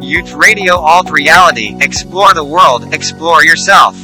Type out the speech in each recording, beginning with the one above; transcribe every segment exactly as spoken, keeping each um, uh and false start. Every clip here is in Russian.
Youth Radio Alt Reality. Explore the world, explore yourself.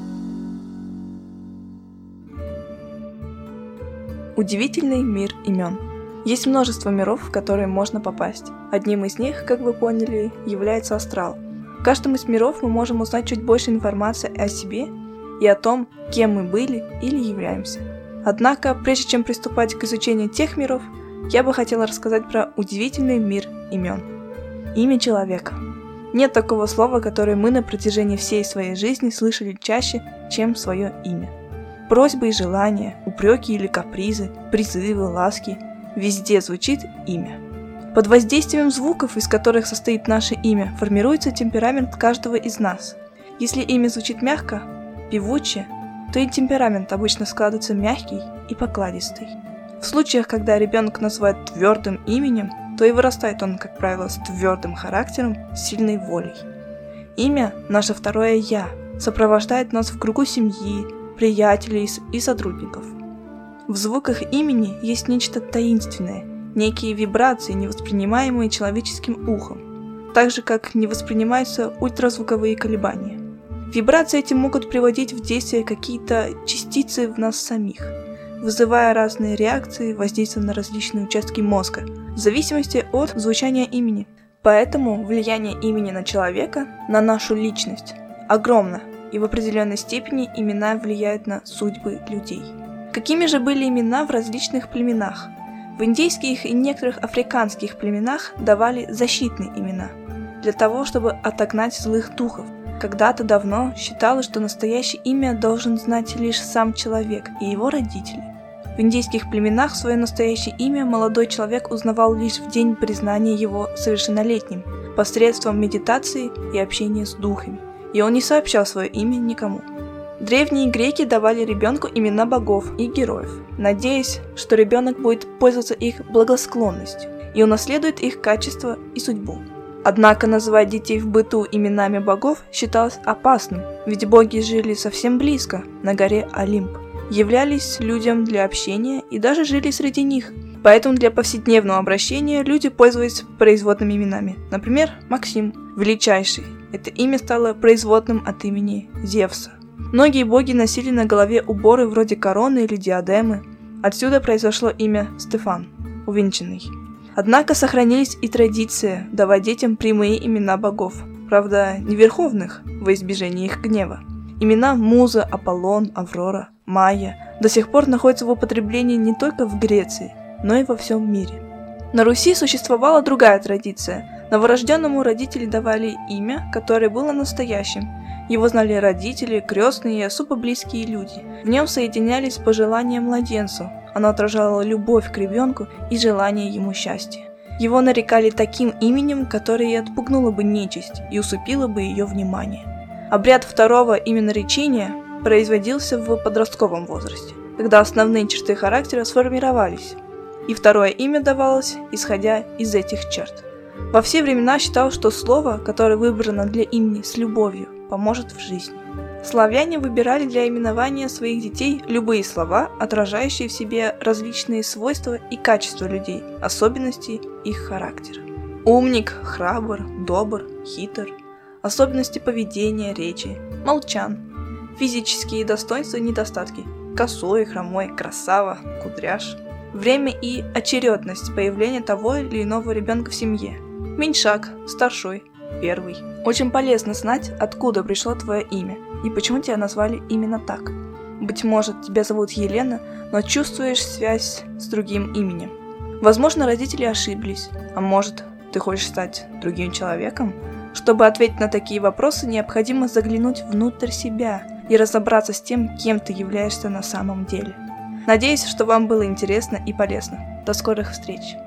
Удивительный мир имен. Есть множество миров, в которые можно попасть. Одним из них, как вы поняли, является астрал. В каждом из миров мы можем узнать чуть больше информации о себе и о том, кем мы были или являемся. Однако, прежде чем приступать к изучению тех миров, я бы хотела рассказать про удивительный мир имен. Имя человека. Нет такого слова, которое мы на протяжении всей своей жизни слышали чаще, чем свое имя. Просьбы и желания, упреки или капризы, призывы, ласки – везде звучит имя. Под воздействием звуков, из которых состоит наше имя, формируется темперамент каждого из нас. Если имя звучит мягко, певуче, то и темперамент обычно складывается мягкий и покладистый. В случаях, когда ребенок называют твердым именем, то и вырастает он, как правило, с твердым характером, сильной волей. Имя – наше второе «я», сопровождает нас в кругу семьи, приятелей и сотрудников. В звуках имени есть нечто таинственное, некие вибрации, невоспринимаемые человеческим ухом, так же, как не воспринимаются ультразвуковые колебания. Вибрации эти могут приводить в действие какие-то частицы в нас самих, вызывая разные реакции, воздействуя на различные участки мозга, в зависимости от звучания имени. Поэтому влияние имени на человека, на нашу личность, огромно, и в определенной степени имена влияют на судьбы людей. Какими же были имена в различных племенах? В индейских и некоторых африканских племенах давали защитные имена, для того, чтобы отогнать злых духов. Когда-то давно считалось, что настоящее имя должен знать лишь сам человек и его родители. В индейских племенах свое настоящее имя молодой человек узнавал лишь в день признания его совершеннолетним, посредством медитации и общения с духами, и он не сообщал свое имя никому. Древние греки давали ребенку имена богов и героев, надеясь, что ребенок будет пользоваться их благосклонностью и унаследует их качество и судьбу. Однако называть детей в быту именами богов считалось опасным, ведь боги жили совсем близко, на горе Олимп, являлись людям для общения и даже жили среди них. Поэтому для повседневного обращения люди пользовались производными именами. Например, Максим, величайший. Это имя стало производным от имени Зевса. Многие боги носили на голове уборы вроде короны или диадемы. Отсюда произошло имя Стефан, увенчанный. Однако сохранились и традиции давать детям прямые имена богов, правда, не верховных, во избежание их гнева. Имена Муза, Аполлон, Аврора, Майя до сих пор находятся в употреблении не только в Греции, но и во всем мире. На Руси существовала другая традиция. Новорожденному родители давали имя, которое было настоящим. Его знали родители, крестные и особо близкие люди. В нем соединялись пожелания младенцу. Оно отражало любовь к ребенку и желание ему счастья. Его нарекали таким именем, которое и отпугнуло бы нечисть и усыпило бы ее внимание. Обряд второго именоречения производился в подростковом возрасте, когда основные черты характера сформировались, и второе имя давалось, исходя из этих черт. Во все времена считал, что слово, которое выбрано для имени с любовью, поможет в жизни. Славяне выбирали для именования своих детей любые слова, отражающие в себе различные свойства и качества людей, особенности их характера. Умник, храбр, добр, хитр, особенности поведения, речи, молчан, физические достоинства и недостатки, косой, хромой, красава, кудряш, время и очередность появления того или иного ребенка в семье, меньшак, старшой, первый. Очень полезно знать, откуда пришло твое имя и почему тебя назвали именно так. Быть может, тебя зовут Елена, но чувствуешь связь с другим именем. Возможно, родители ошиблись, а может, ты хочешь стать другим человеком? Чтобы ответить на такие вопросы, необходимо заглянуть внутрь себя и разобраться с тем, кем ты являешься на самом деле. Надеюсь, что вам было интересно и полезно. До скорых встреч!